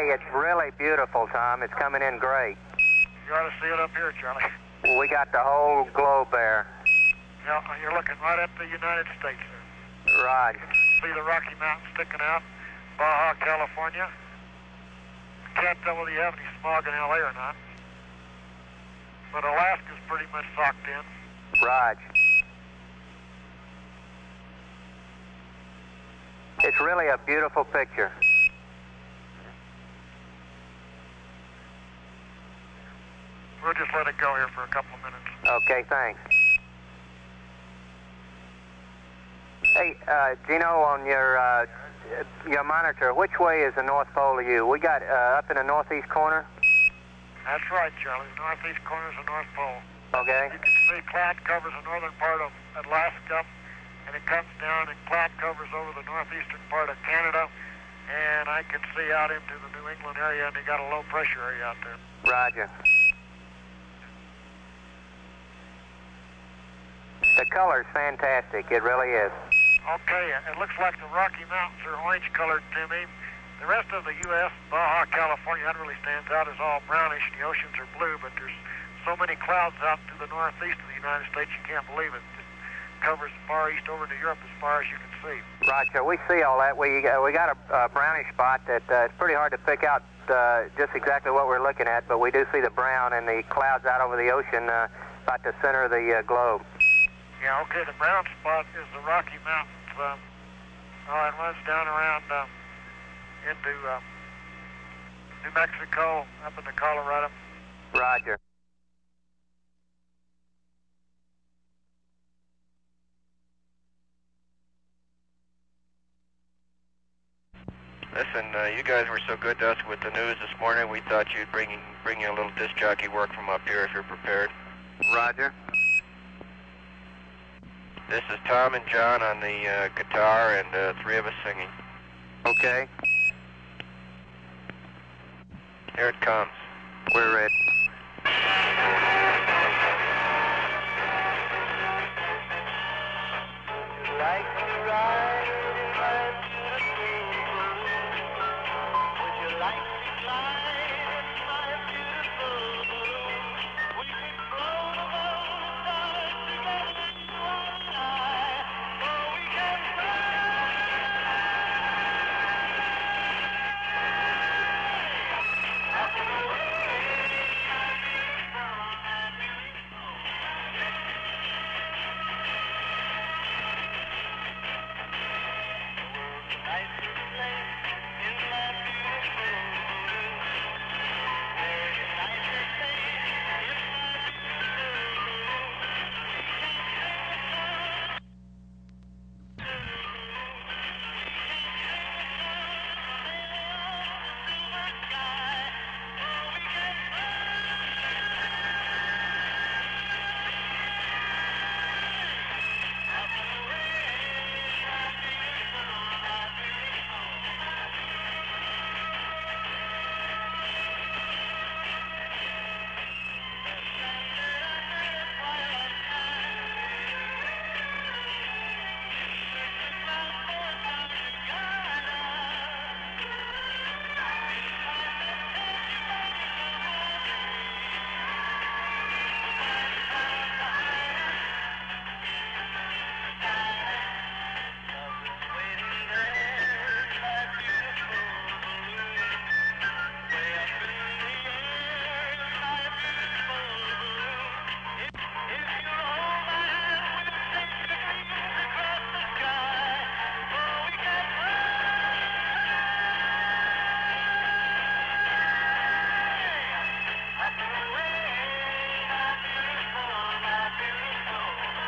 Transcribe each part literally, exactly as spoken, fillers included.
Hey, it's really beautiful, Tom. It's coming in great. You ought to see it up here, Charlie. We got the whole globe there. Yeah, you're looking right at the United States there. Right. You can see the Rocky Mountains sticking out, Baja, California. Can't tell whether you have any smog in L A or not. But Alaska's pretty much socked in. Right. It's really a beautiful picture. We'll just let it go here for a couple of minutes. Okay, thanks. Hey, uh, Gino, on your uh, your monitor, which way is the North Pole to you? We got uh, up in the northeast corner? That's right, Charlie. The northeast corner is the North Pole. Okay. You can see cloud covers the northern part of Alaska, and it comes down and cloud covers over the northeastern part of Canada, and I can see out into the New England area, and they got a low pressure area out there. Roger. The color's fantastic. It really is. Okay, it looks like the Rocky Mountains are orange colored to me. The rest of the U S, Baja, California, that really stands out as all brownish. The oceans are blue, but there's so many clouds out to the northeast of the United States, you can't believe it. It covers far east over to Europe as far as you can see. Roger. We see all that. We uh, we got a uh, brownish spot that uh, it's pretty hard to pick out uh, just exactly what we're looking at, but we do see the brown and the clouds out over the ocean uh, about the center of the uh, globe. Yeah, okay, the brown spot is the Rocky Mountains. Um, oh, it runs down around um, into uh, New Mexico, up into Colorado. Roger. Listen, uh, you guys were so good to us with the news this morning, we thought you'd bring, bring you a little disc jockey work from up here if you're prepared. Roger. This is Tom and John on the uh, guitar and uh, three of us singing. Okay. Here it comes. We're ready. Like to ride in my beautiful balloon? Would you like to glide in my beautiful balloon? We could float above the stars together, you and I, or we can fly. Up and away, my beautiful, my beautiful. Nice to play in my beautiful balloon. There's a nicer place in my beautiful balloon. We can sing a song to the moon. We can sing a song sailing on the silver sky. Oh, we can fly. Up and away, my beautiful, my beautiful. The standard under the twilight sky. Search the clouds for a star to guide us. In times of tension and calamity, we'll find a power behind us. Love is waiting there, my beautiful balloon. Way up in the air, my beautiful balloon. If, if you'll hold my hand, we'll take your dreams across the sky. Oh, we can fly. Up and away, my beautiful, my beautiful.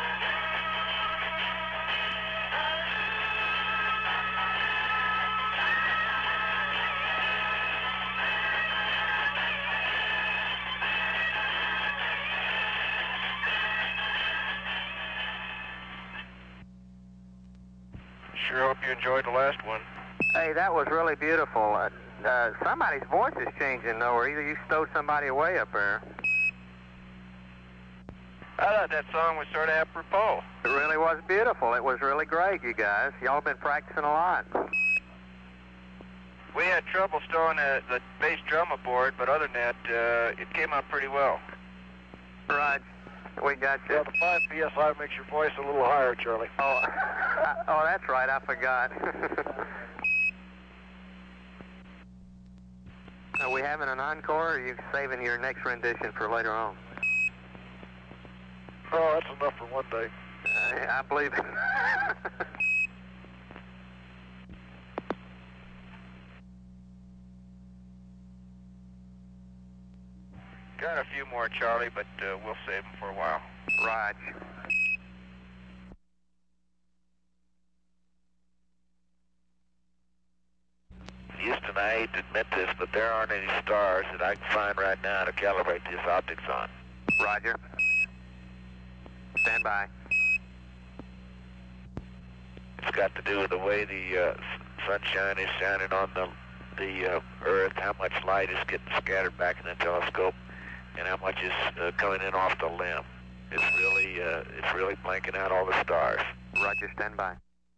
Sure hope you enjoyed the last one. Hey, that was really beautiful. Uh, uh, somebody's voice is changing, though, or either you stowed somebody away up there. I thought that song was sort of apropos. It really was beautiful. It was really great, you guys. Y'all been practicing a lot. We had trouble stowing the, the bass drum aboard, but other than that, uh, it came out pretty well. Right. We got you. Well, the five P S I makes your voice a little higher, Charlie. Oh, oh, that's right. I forgot. Are we having an encore, or are you saving your next rendition for later on? Oh, that's enough for one day. Uh, I believe it. Got a few more, Charlie, but uh, we'll save them for a while. Right. Houston, I hate to admit this, but there aren't any stars that I can find right now to calibrate these optics on. Roger. Stand by. It's got to do with the way the uh, sunshine is shining on the the uh, Earth, how much light is getting scattered back in the telescope, and how much is uh, coming in off the limb. It's really uh, it's really blanking out all the stars. Roger. Stand by.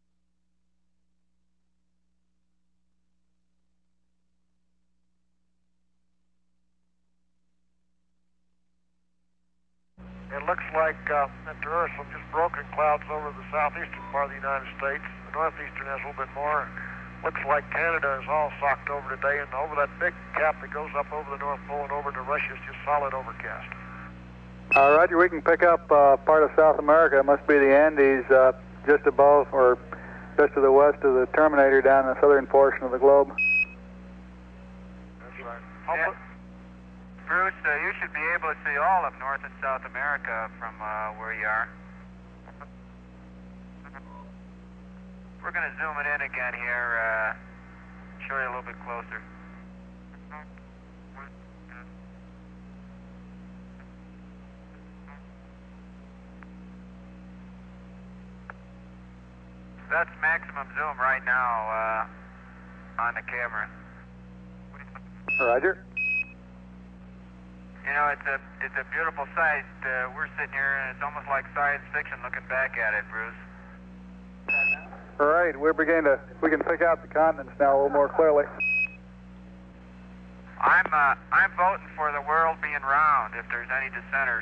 It looks like uh, that there are some just broken clouds over the southeastern part of the United States. The northeastern has a little bit more. Looks like Canada is all socked over today, and over that big cap that goes up over the North Pole and over to Russia is just solid overcast. Uh, Roger, we can pick up uh, part of South America. It must be the Andes uh, just above or just to the west of the Terminator down in the southern portion of the globe. That's right. Yeah. Bruce, uh, you should be able to see all of North and South America from uh, where you are. We're going to zoom it in again here, uh, show you a little bit closer. That's maximum zoom right now uh, on the camera. Roger. You know, it's a it's a beautiful sight. Uh, we're sitting here, and it's almost like science fiction looking back at it, Bruce. All right, we're beginning to, we can pick out the continents now a little more clearly. I'm uh, I'm voting for the world being round if there's any dissenters.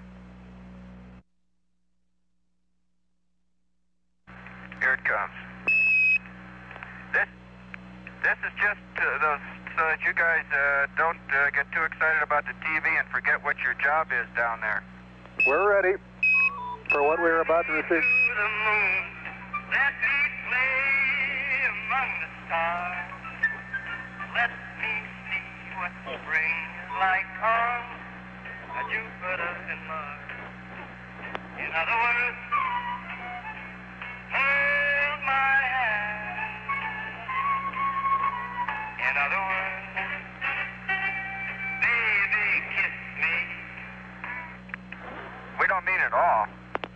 Here it comes. This this is just uh, those so that you guys uh, don't uh, get too excited about the T V and forget what your job is down there. We're ready for what we're about to receive. The moon, let me play among the stars. Let me see what spring is like on a Jupiter and Mars. In other words, hold my hand. In other words, baby, kiss me. We don't mean it all.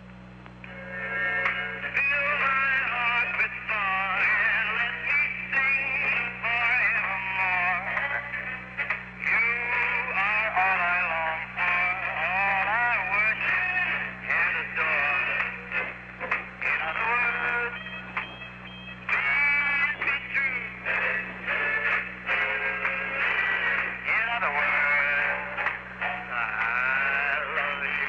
Fill my heart with song and let me sing forevermore. You are all I long for, all I worship and adore. In other words, please be true. In other words, I love you.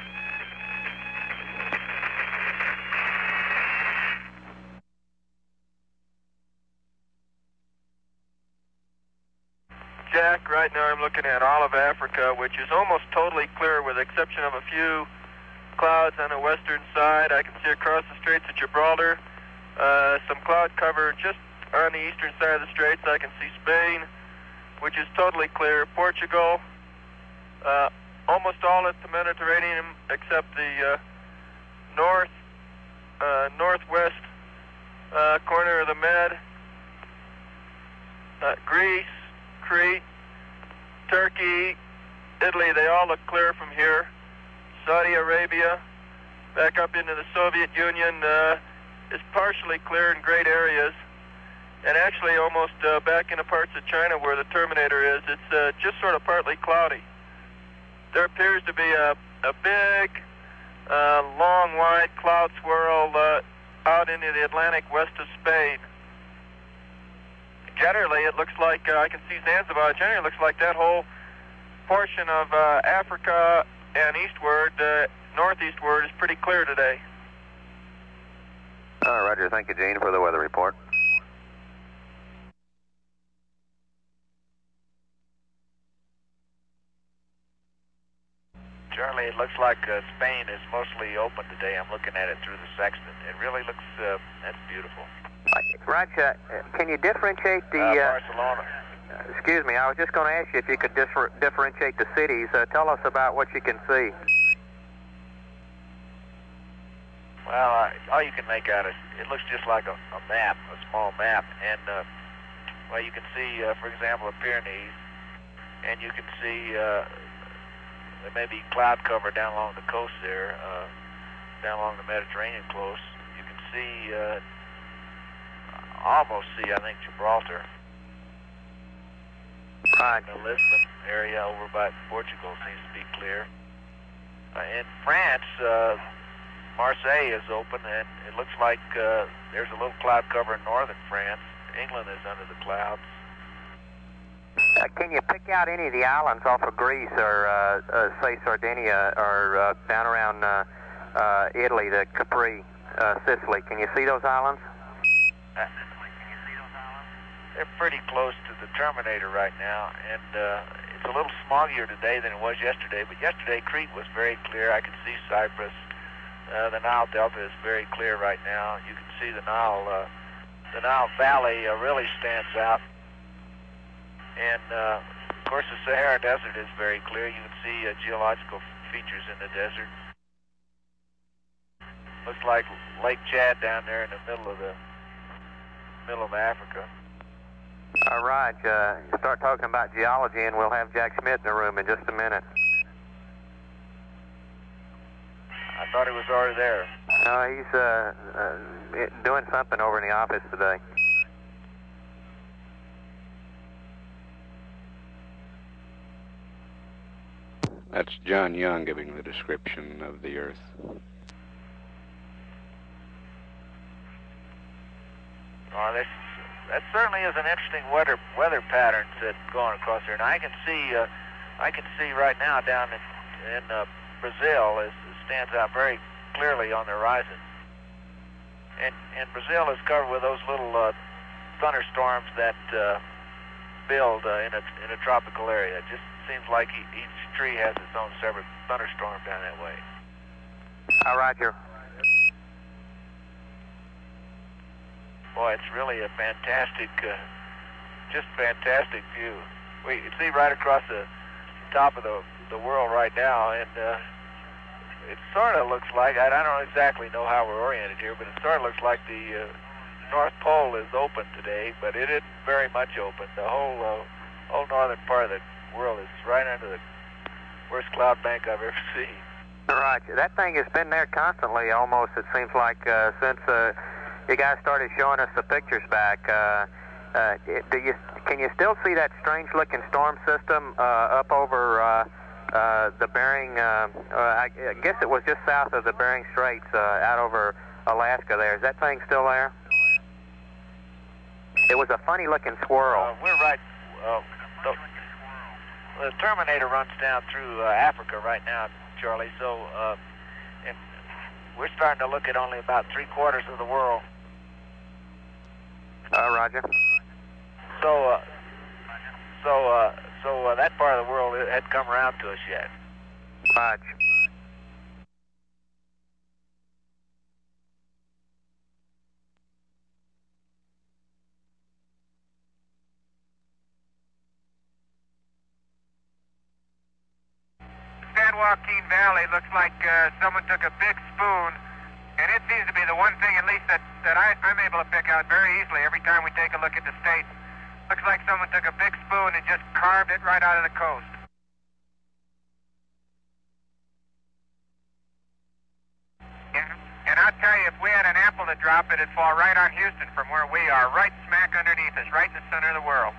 Jack, right now I'm looking at all of Africa, which is almost totally clear with the exception of a few clouds on the western side. I can see across the Straits of Gibraltar, uh, some cloud cover just on the eastern side of the Straits. I can see Spain, which is totally clear. Portugal, uh, almost all of the Mediterranean except the uh, north, uh, northwest uh, corner of the Med. Uh, Greece, Crete, Turkey, Italy, they all look clear from here. Saudi Arabia, back up into the Soviet Union, uh, is partially clear in great areas. And actually almost uh, back into parts of China where the Terminator is, it's uh, just sort of partly cloudy. There appears to be a, a big, uh, long, wide cloud swirl uh, out into the Atlantic west of Spain. generally it looks like, uh, I can see Zanzibar, generally it looks like that whole portion of uh, Africa and eastward, uh, northeastward is pretty clear today. Uh, Roger, thank you, Gene, for the weather report. Charlie, it looks like uh, Spain is mostly open today. I'm looking at it through the sextant. It really looks, uh, that's beautiful. Roger, uh, can you differentiate the... Uh, uh, Barcelona. Uh, excuse me, I was just going to ask you if you could differ differentiate the cities. Uh, tell us about what you can see. Well, uh, all you can make out is, it looks just like a, a map, a small map. And, uh, well, you can see, uh, for example, the Pyrenees, and you can see... Uh, There may be cloud cover down along the coast there, uh, down along the Mediterranean coast. You can see, uh, almost see, I think, Gibraltar. Right. The Lisbon area over by Portugal seems to be clear. Uh, in France, uh, Marseille is open, and it looks like uh, there's a little cloud cover in northern France. England is under the clouds. Uh, can you pick out any of the islands off of Greece or, uh, uh, say, Sardinia or uh, down around uh, uh, Italy, the Capri, uh, Sicily? Can you see those islands? Uh, they're pretty close to the Terminator right now, and uh, it's a little smoggier today than it was yesterday, but yesterday Crete was very clear. I can see Cyprus. Uh, the Nile Delta is very clear right now. You can see the Nile, uh, the Nile Valley uh, really stands out. And, uh, of course, the Sahara Desert is very clear. You can see uh, geological features in the desert. Looks like Lake Chad down there in the middle of the middle of Africa. All right. Uh, start talking about geology, and we'll have Jack Schmidt in the room in just a minute. I thought he was already there. No, he's uh, uh, doing something over in the office today. That's John Young giving the description of the Earth. Oh, this, that certainly is an interesting weather weather patterns that going across there. And I can see, uh, I can see right now down in, in uh, Brazil, is, it stands out very clearly on the horizon. And and Brazil is covered with those little uh, thunderstorms that uh, build uh, in a in a tropical area. It just seems like each tree has its own separate thunderstorm down that way. All right, Roger. Boy, it's really a fantastic, uh, just fantastic view. We you see right across the top of the the world right now, and uh, it sort of looks like, I don't exactly know how we're oriented here, but it sort of looks like the uh, North Pole is open today, but it isn't very much open. The whole uh, whole northern part of the world is right under the worst cloud bank I've ever seen. Right. That thing has been there constantly, almost, it seems like, uh, since uh, you guys started showing us the pictures back. Uh, uh, do you, can you still see that strange-looking storm system uh, up over uh, uh, the Bering, uh, uh, I, I guess it was just south of the Bering Straits, uh, out over Alaska there. Is that thing still there? It was a funny-looking swirl. Uh, we're right. Uh, the, the Terminator runs down through uh, Africa right now, Charlie, so uh, and we're starting to look at only about three-quarters of the world. Uh, Roger. So, uh, so, uh, so uh, that part of the world hadn't come around to us yet. Roger. San Joaquin Valley looks like uh, someone took a big spoon, and it seems to be the one thing, at least that, that I, I'm able to pick out very easily every time we take a look at the state. Looks like someone took a big spoon and just carved it right out of the coast. And, and I'll tell you, if we had an apple to drop, it'd fall right on Houston from where we are, right smack underneath us, right in the center of the world.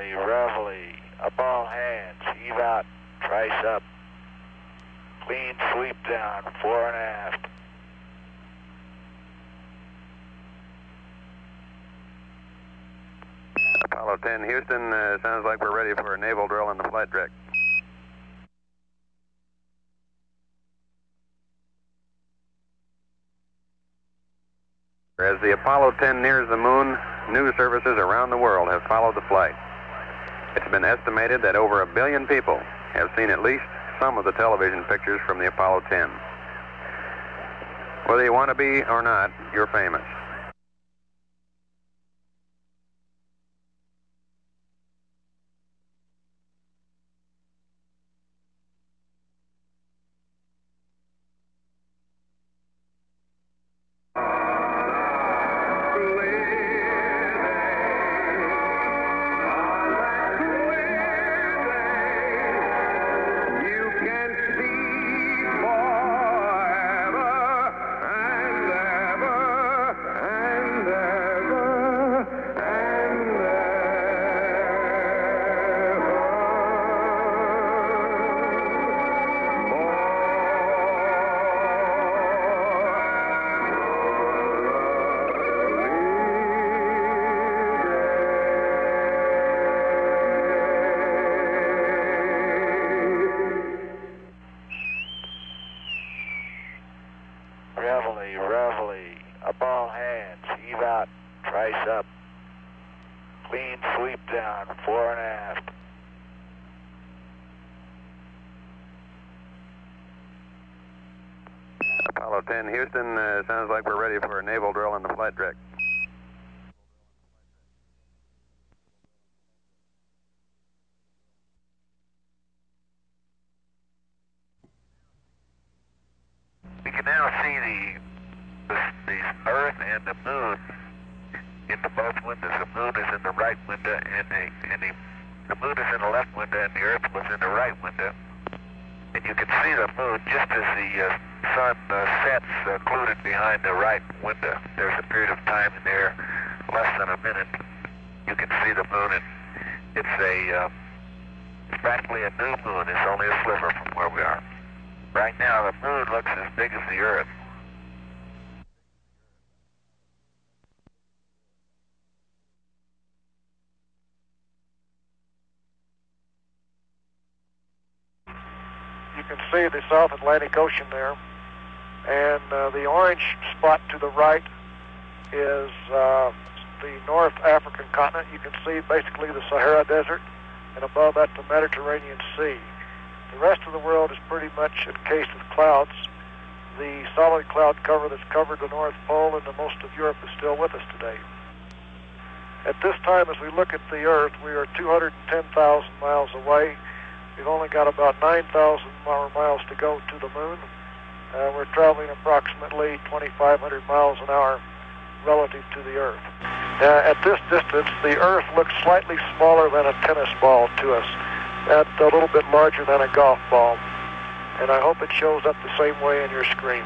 Reveille, reveille. Up all hands. Heave out. Trice up. Clean sweep down. Fore and aft. Apollo ten, Houston, uh, sounds like we're ready for a naval drill in the flight deck. As the Apollo ten nears the moon, news services around the world have followed the flight. It's been estimated that over a billion people have seen at least some of the television pictures from the Apollo ten. Whether you want to be or not, you're famous. Reveille, reveille. Up all hands. Heave out. Trice up. Clean sweep down. Fore and aft. Apollo ten, Houston, uh, sounds like we're ready for a naval drill in the flight deck. We can now see the, the, the Earth and the Moon in the both windows. The Moon is in the right window, and the, and the, the Moon is in the left window, and the Earth was in the right window. And you can see the Moon just as the uh, sun uh, sets, uh, occluded behind the right window. There's a period of time in there, less than a minute. You can see the Moon, and it's a, uh, it's practically a new Moon. It's only a sliver from where we are. Right now, the Moon looks as big as the Earth. You can see the South Atlantic Ocean there, and uh, the orange spot to the right is uh, the North African continent. You can see basically the Sahara Desert, and above that the Mediterranean Sea. The rest of the world is pretty much encased with clouds. The solid cloud cover that's covered the North Pole and the most of Europe is still with us today. At this time, as we look at the Earth, we are two hundred ten thousand miles away. We've only got about nine thousand miles to go to the Moon. Uh, we're traveling approximately twenty-five hundred miles an hour relative to the Earth. Uh, at this distance, the Earth looks slightly smaller than a tennis ball to us. That's a little bit larger than a golf ball, and I hope it shows up the same way on your screen.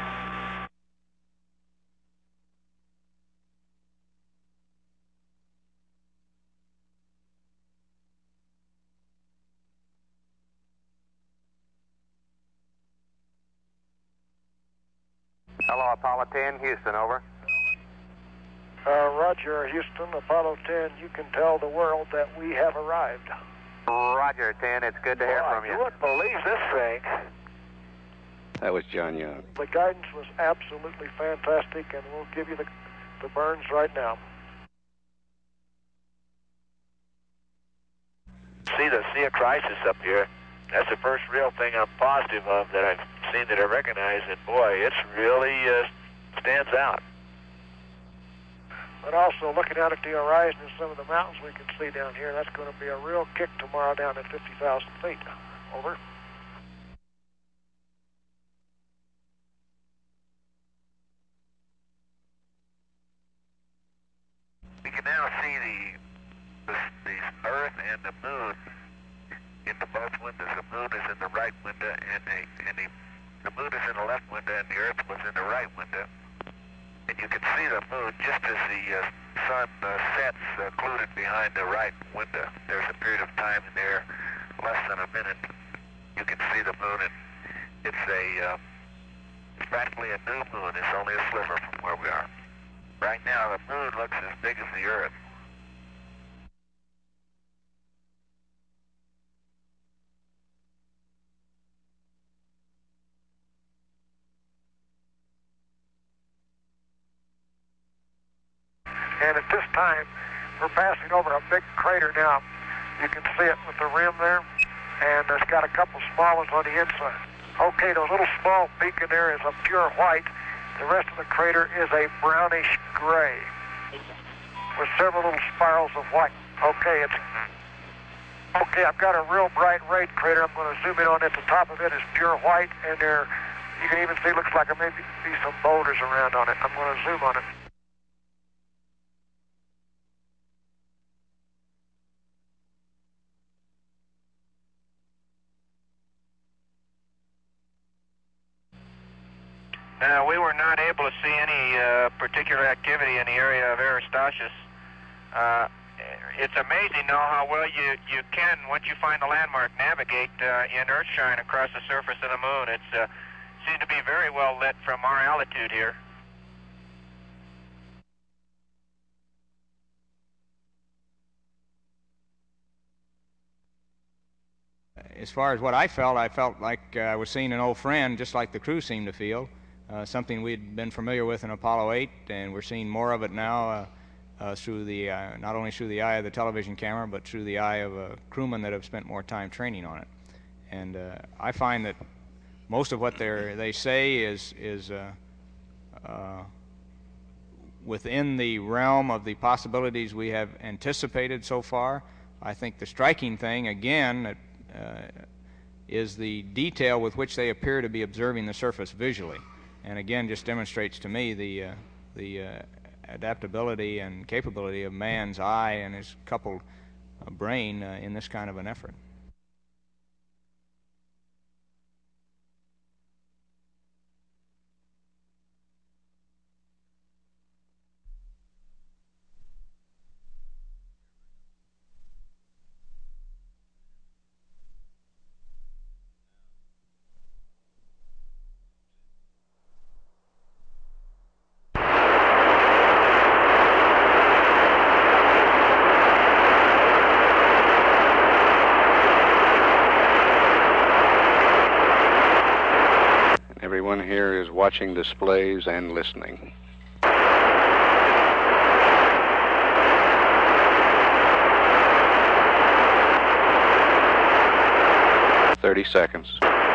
Hello, Apollo ten, Houston, over. Uh, Roger, Houston, Apollo ten, you can tell the world that we have arrived. Roger, ten, it's good to hear Boy, from you. You wouldn't believe this thing. That was John Young. The guidance was absolutely fantastic, and we'll give you the, the burns right now. See the Sea of Crisis up here. That's the first real thing I'm positive of that I've seen that I recognize, and boy, it's really uh, stands out. But also looking out at the horizon and some of the mountains we can see down here, that's going to be a real kick tomorrow down at fifty thousand feet. Over. We can now see the, the, the Earth and the Moon in the both windows. The Moon is in the right window, and the, and the, the Moon is in the left window, and the Earth was in the right window. and you can see the moon just as the uh, sun uh, sets, uh, occluded behind the right window. There's a period of time in there, less than a minute. You can see the moon, and it's a uh, it's practically a new moon. It's only a sliver from where we are. Right now, the moon looks as big as the Earth. And at this time, we're passing over a big crater now. You can see it with the rim there, and it's got a couple small ones on the inside. Okay, the little small peak in there is a pure white. The rest of the crater is a brownish gray with several little spirals of white. Okay, it's okay. I've got a real bright red crater. I'm going to zoom in on it. The top of it is pure white, and there you can even see looks like there may be some boulders around on it. I'm going to zoom on it. Now, we were not able to see any uh, particular activity in the area of Aristarchus. Uh, it's amazing, though, how well you, you can, once you find the landmark, navigate uh, in Earthshine across the surface of the moon. It uh, seems to be very well lit from our altitude here. As far as what I felt, I felt like uh, I was seeing an old friend, just like the crew seemed to feel. Uh, something we'd been familiar with in Apollo eight, and we're seeing more of it now uh, uh, through the, uh, not only through the eye of the television camera, but through the eye of uh, crewmen that have spent more time training on it. And uh, I find that most of what they they say is, is uh, uh, within the realm of the possibilities we have anticipated so far. I think the striking thing, again, that, uh, is the detail with which they appear to be observing the surface visually. And again, just demonstrates to me the uh, the uh, adaptability and capability of man's eye and his coupled uh, brain uh, in this kind of an effort. Everyone here is watching displays and listening. Thirty seconds.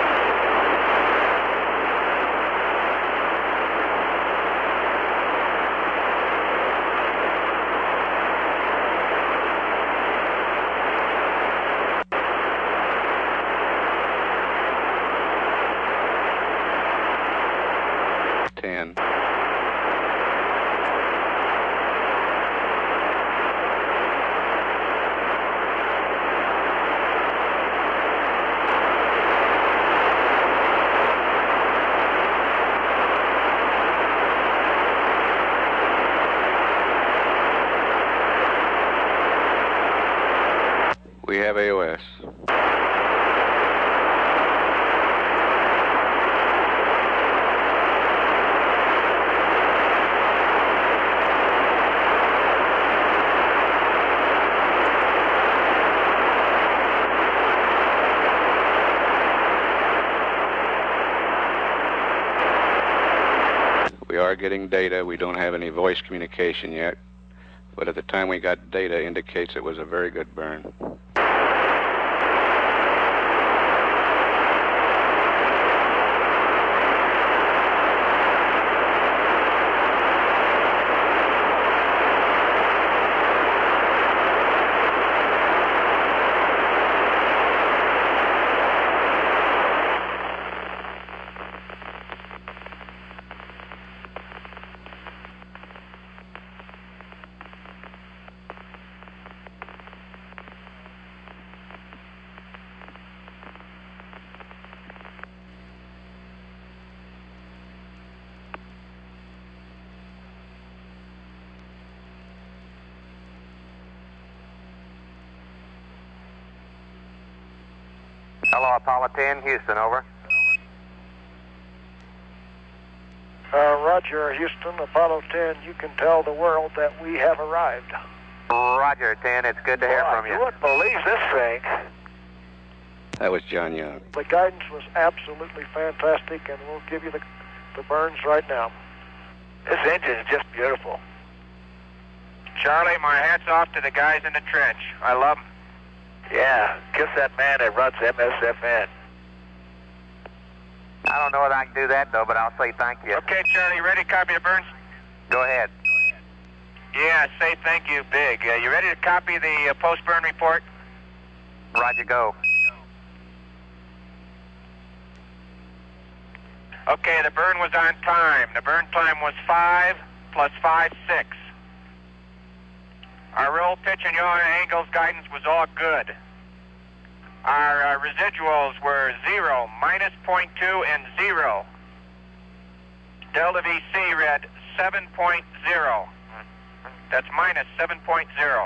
Ten. We have A O S. We are getting data. We don't have any voice communication yet, but at the time we got data indicates it was a very good burn. Hello, Apollo ten, Houston, over. Uh, Roger, Houston, Apollo ten, you can tell the world that we have arrived. Roger, ten, it's good to hear Well, from you. I wouldn't believe this thing. That was John Young. The guidance was absolutely fantastic, and we'll give you the, the burns right now. This engine is just beautiful. Charlie, my hat's off to the guys in the trench. I love them. Yeah, kiss that man that runs M S F N. I don't know whether I can do that, though, but I'll say thank you. Okay, Charlie, you ready to copy the burns? Go ahead. Yeah, say thank you big. Uh, you ready to copy the uh, post-burn report? Roger, go. Okay, the burn was on time. The burn time was five plus five, six. Our roll, pitch, and yaw angles guidance was all good. Our uh, residuals were zero, minus point two, and zero. Delta V C read seven point zero. That's minus seven point zero.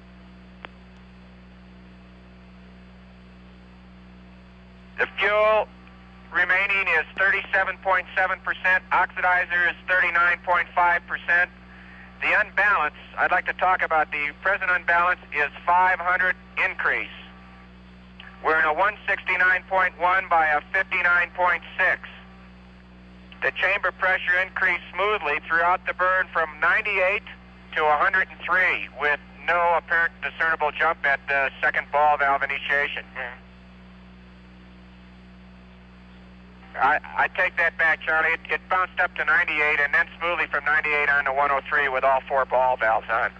The fuel remaining is thirty-seven point seven percent. Oxidizer is thirty-nine point five percent. The unbalance, I'd like to talk about the present unbalance, is five hundred increase. We're in a one sixty-nine point one by a fifty-nine point six. The chamber pressure increased smoothly throughout the burn from ninety-eight to one hundred three with no apparent discernible jump at the second ball valve initiation. I, I take that back, Charlie. It, it bounced up to ninety-eight and then smoothly from ninety-eight on to one oh three with all four ball valves on.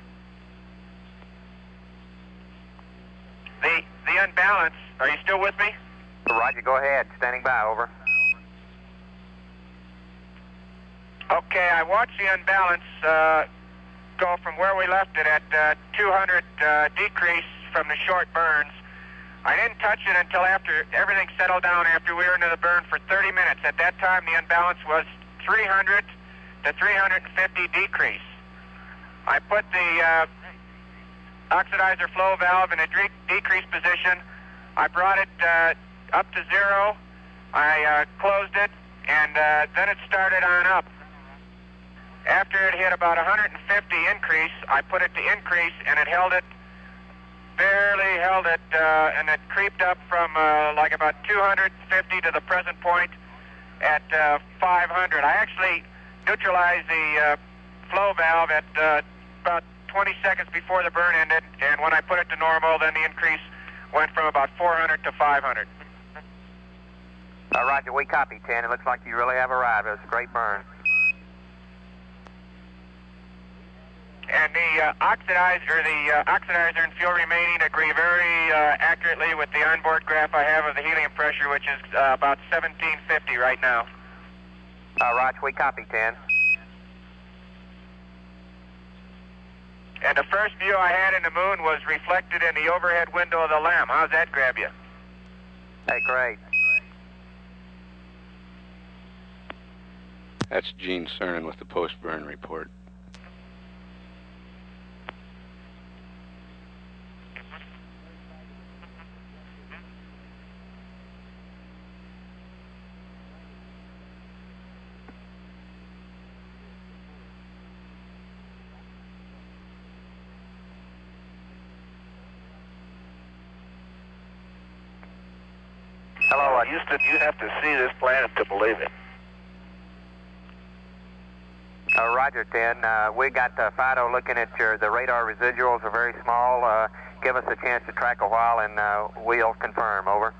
The the unbalance, are you still with me? Roger, go ahead. Standing by, over. Okay, I watched the unbalance uh, go from where we left it at uh, two hundred uh, decrease from the short burns. I didn't touch it until after everything settled down, after we were into the burn for thirty minutes. At that time, the unbalance was three hundred to three hundred fifty decrease. I put the uh, oxidizer flow valve in a de decrease position. I brought it uh, up to zero. I uh, closed it, and uh, then it started on up. After it hit about one hundred fifty increase, I put it to increase, and it held it, barely held it, uh, and it creeped up from uh, like about two hundred fifty to the present point at uh, five hundred. I actually neutralized the uh, flow valve at uh, about twenty seconds before the burn ended, and when I put it to normal, then the increase went from about four hundred to five hundred. Uh, Roger, we copy, ten. It looks like you really have arrived. It was a great burn. And the uh, oxidizer, the uh, oxidizer and fuel remaining agree very uh, accurately with the onboard graph I have of the helium pressure, which is uh, about seventeen fifty right now. Uh, Roger, we copy, ten. And the first view I had in the moon was reflected in the overhead window of the LEM. How's that grab you? Hey, great. That's Gene Cernan with the post-burn report. Hello, uh, Houston, you have to see this planet to believe it. Uh, Roger, ten. Uh, we got uh, Fido looking at your, the radar residuals are very small. Uh, give us a chance to track a while, and uh, we'll confirm. Over.